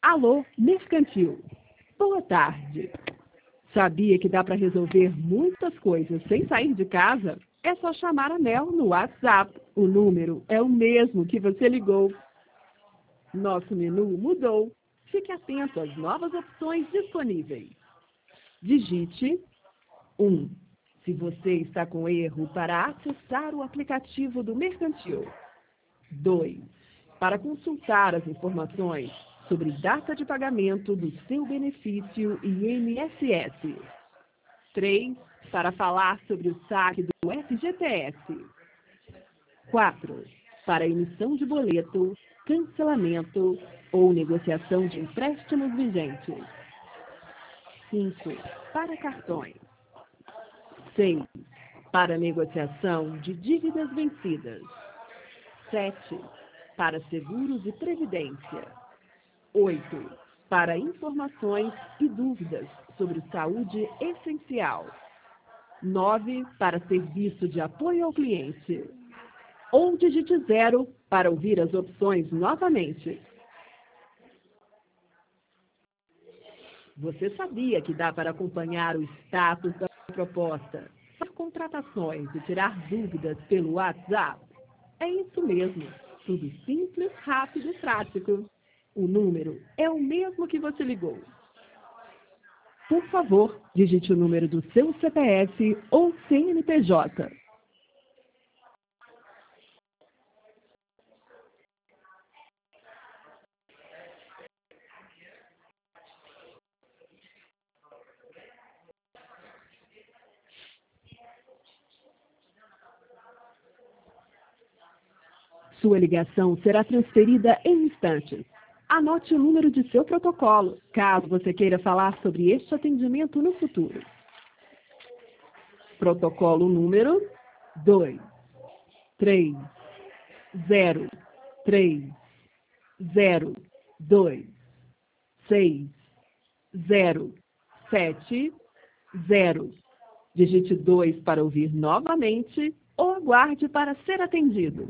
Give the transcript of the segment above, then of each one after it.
Alô, mercantil. Boa tarde. Sabia que dá para resolver muitas coisas sem sair de casa? É só chamar a Mel no WhatsApp. O número é o mesmo que você ligou. Nosso menu mudou. Fique atento às novas opções disponíveis. Digite 1. Se você está com erro para acessar o aplicativo do mercantil. 2. Para consultar as informações sobre data de pagamento do seu benefício INSS. 3. Para falar sobre o saque do FGTS. 4. Para emissão de boleto, cancelamento ou negociação de empréstimos vigentes. 5. Para cartões. 6. Para negociação de dívidas vencidas. 7. Para seguros e previdência. 8. Para informações e dúvidas sobre saúde essencial. 9. Para serviço de apoio ao cliente. Ou digite 0 para ouvir as opções novamente. Você sabia que dá para acompanhar o status da proposta, fazer contratações e tirar dúvidas pelo WhatsApp? É isso mesmo. Tudo simples, rápido e prático. O número é o mesmo que você ligou. Por favor, digite o número do seu CPF ou CNPJ. Sua ligação será transferida em instantes. Anote o número de seu protocolo, caso você queira falar sobre este atendimento no futuro. Protocolo número 2, 3, 0, 3, 0, 2, 6, 0, 7, 0. Digite 2 para ouvir novamente ou aguarde para ser atendido.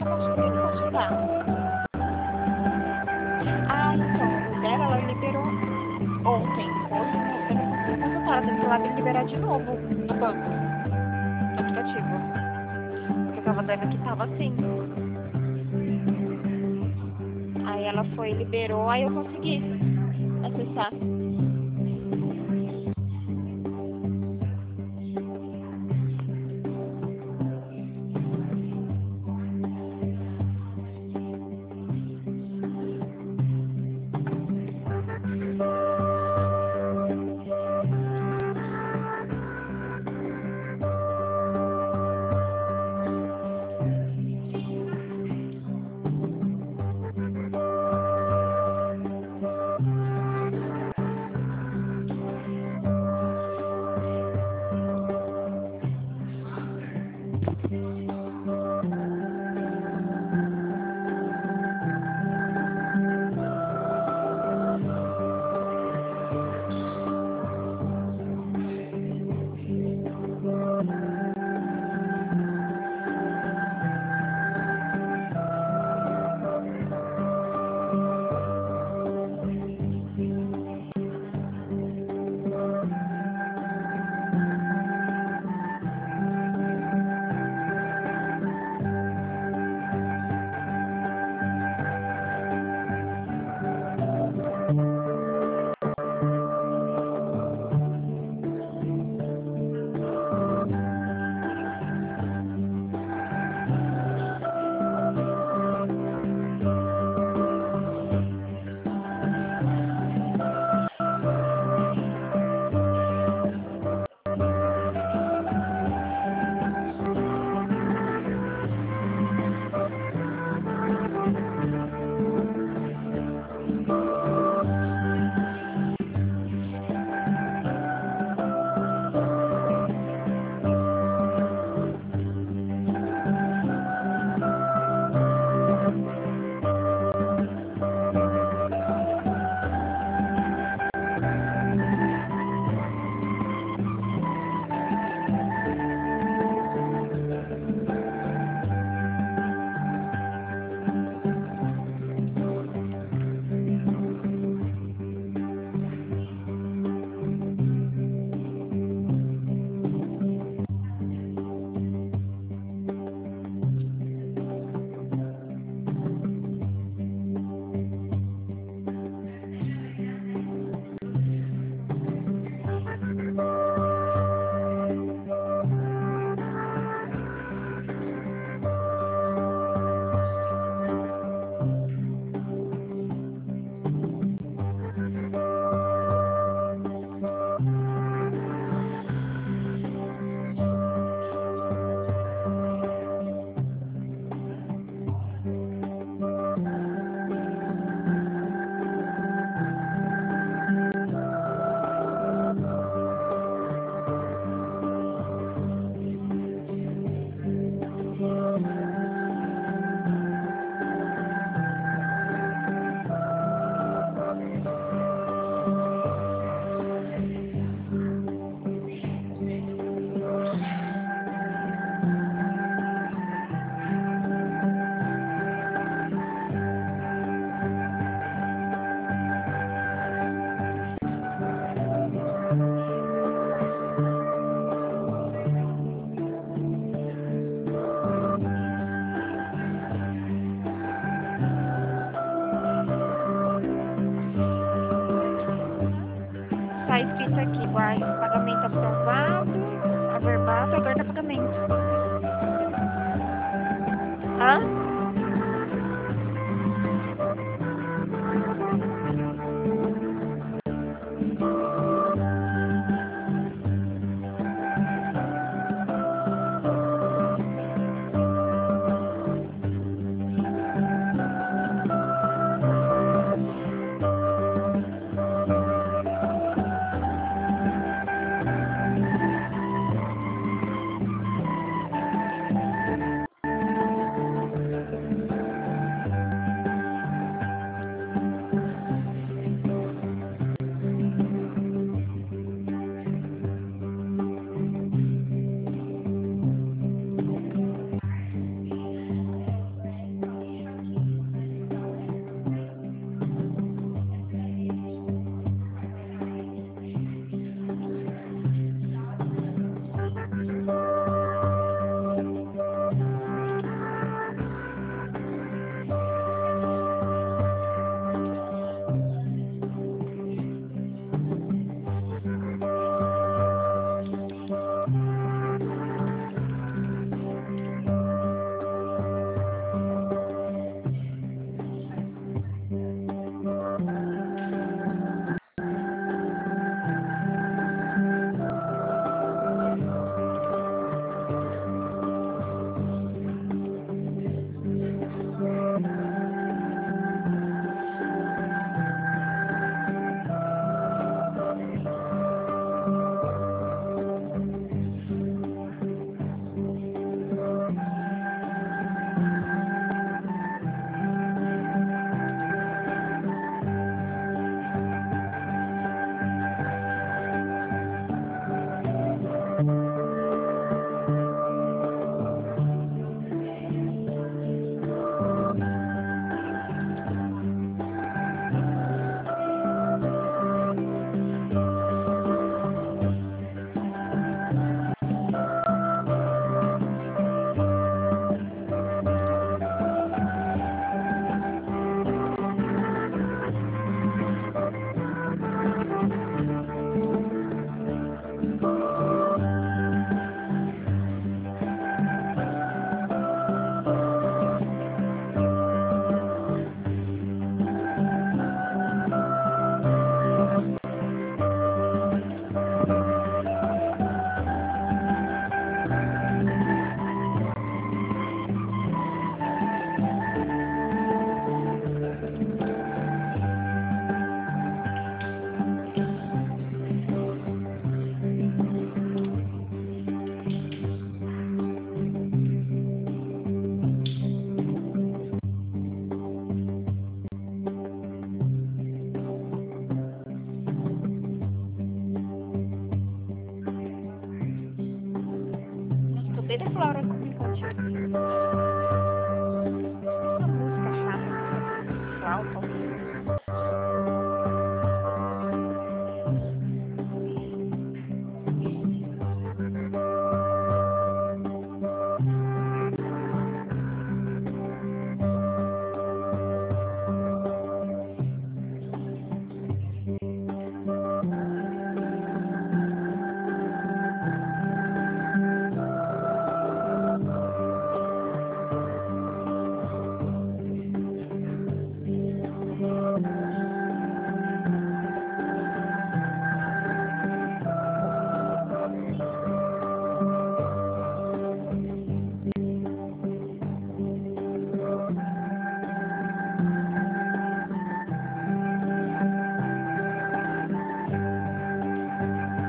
posso te dar? Ah, então, o dela, ela liberou ontem. Hoje eu não consegui consultar. Ela tem que ir lá e liberar de novo no banco, no aplicativo. Porque eu tava dando que tava assim. Aí ela foi, liberou, aí eu consegui acessar. Tá escrito aqui, pagamento aprovado, averbado, aguarda pagamento. Hã?